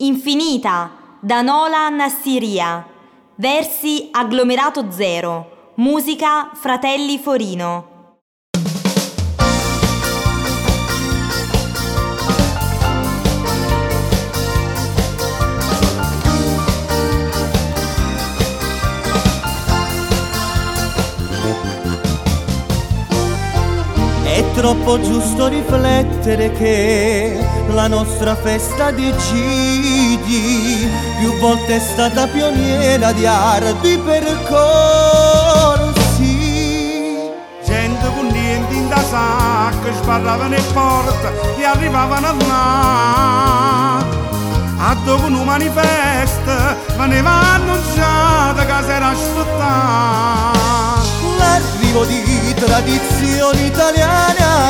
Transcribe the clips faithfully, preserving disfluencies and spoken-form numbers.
Infinita, da Nolan Siria. Versi Agglomerato Zero. Musica Fratelli Forino. È troppo giusto riflettere che la nostra festa decidi più volte è stata pioniera di arti percorsi. Gente con niente in da sacca sbarravano le porte e arrivavano là. A dopo un manifesto veniva annunciata che si era aspettata. L'arrivo di tradizioni italiane a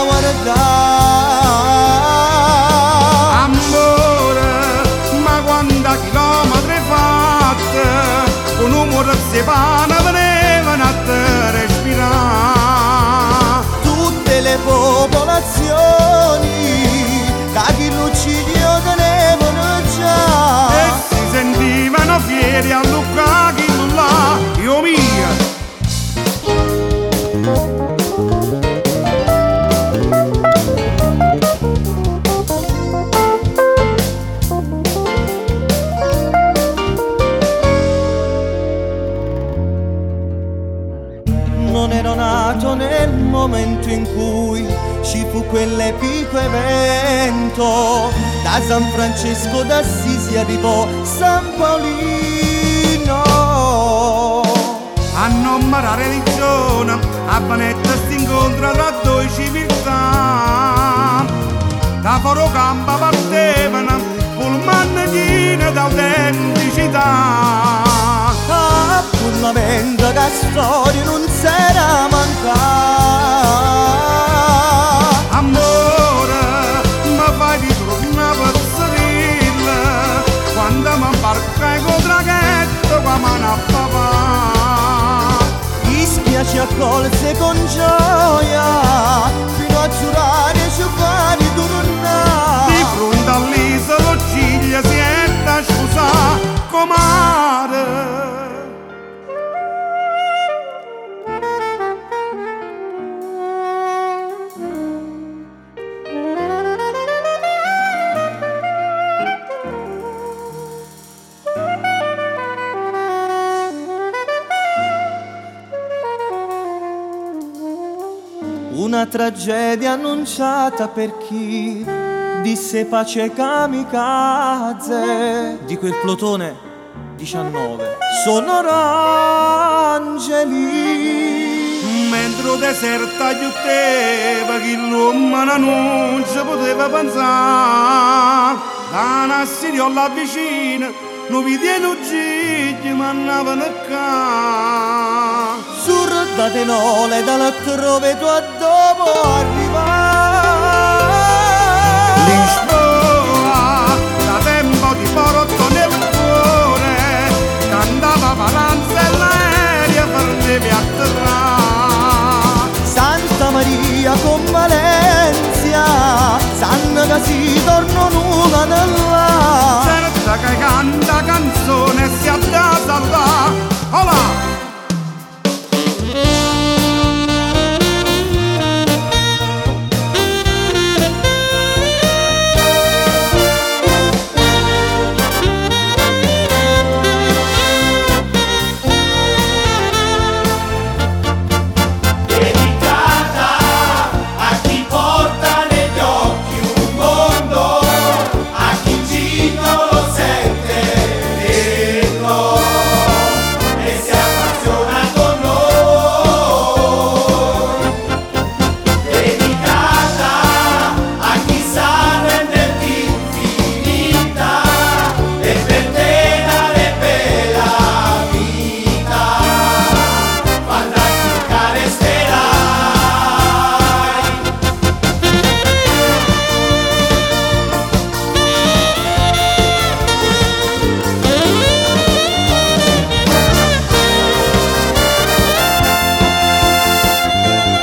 guardare. Amore, ma quanta chilometri fatti, un umore si pane venivano a te respirare. Tutte le popolazioni da chi l'uccidio tenevano già e si sentivano fieri a Lucca chi là, io mia. Non ero nato nel momento in cui ci fu quell'epico evento. Da San Francesco d'Assisi arrivò San Paolino. A nome la religione, a Vanetta si incontra tra due civiltà. Da Foro Campa partevano pullman piene d'autenticità. Pullamente che storia non s'era mancata. Amore, ma fai di troppo una pezzerilla quando mi imbarcai col traghetto con mano a papà. Ci accolse con gioia fino a giurare su vari tornare. Di fronte all'isola Ciglia si è da scusare comare. Una tragedia annunciata per chi disse pace kamikaze. Di quel plotone diciannove sono angeli. Mentre deserta aiutava chi l'uomo non ci poteva pensare. Da una siriola vicina non vidi un giglio ma andavano qua. Surdate nole dall'altrove tu a dopo arrivare. Lisboa, da tempo di porto nel cuore, cantava Valanza e l'aereo facevi atterrare. Santa Maria con Valencia, sanno che si tornano una là. Certa che canta canzone si ha da salvare. Hola!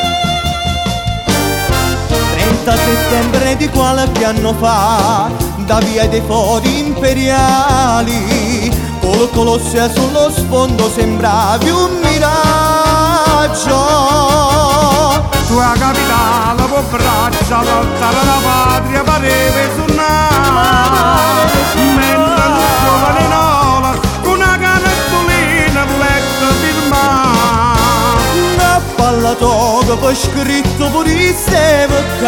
settembre di qualche anno fa da via dei fori imperiali, col Colosseo sullo sfondo sembravi un miraggio. Tua capitale può braccia, l'altare alla patria pareve suonare, mentre un giovane nola con una canettolina letto firmare. Una ballatoga poi scritto pure se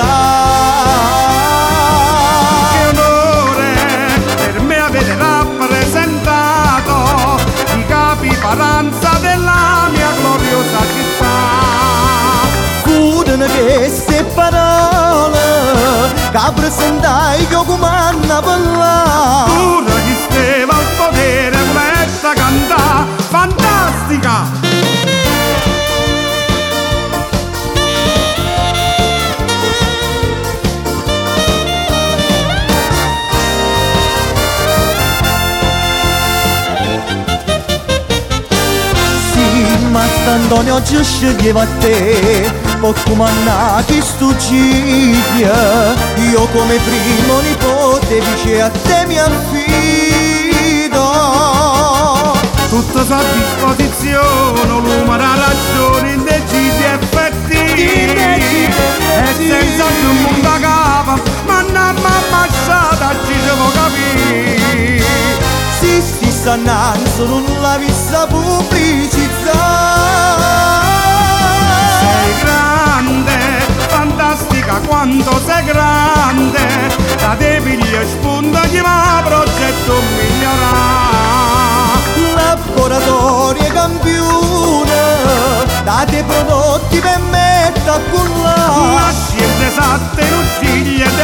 Che onore per me avete rappresentato i capi paranza della mia gloriosa città. Furono queste parole che presentai io come Anna Pallà. Pure chi steva al potere voletta cantare fantastica. Ma Antonio oggi sceglieva a te, può comandare sto Giglio. Io come primo nipote dice a te mi affido. Tutta sa disposizione, l'umana ragione, indecidi effetti. E senza più un mondo a capo, ma non m'ha ammazzato, ci devo capire. Sì, sì, sta annanzo, non l'ha vista pubblicizzare. Sei grande, fantastica quanto sei grande, da te piglia spunto chi va progetto migliorare. Laboratorio campione, date prodotti per mettere a cullare. La scienza esatta in un figlio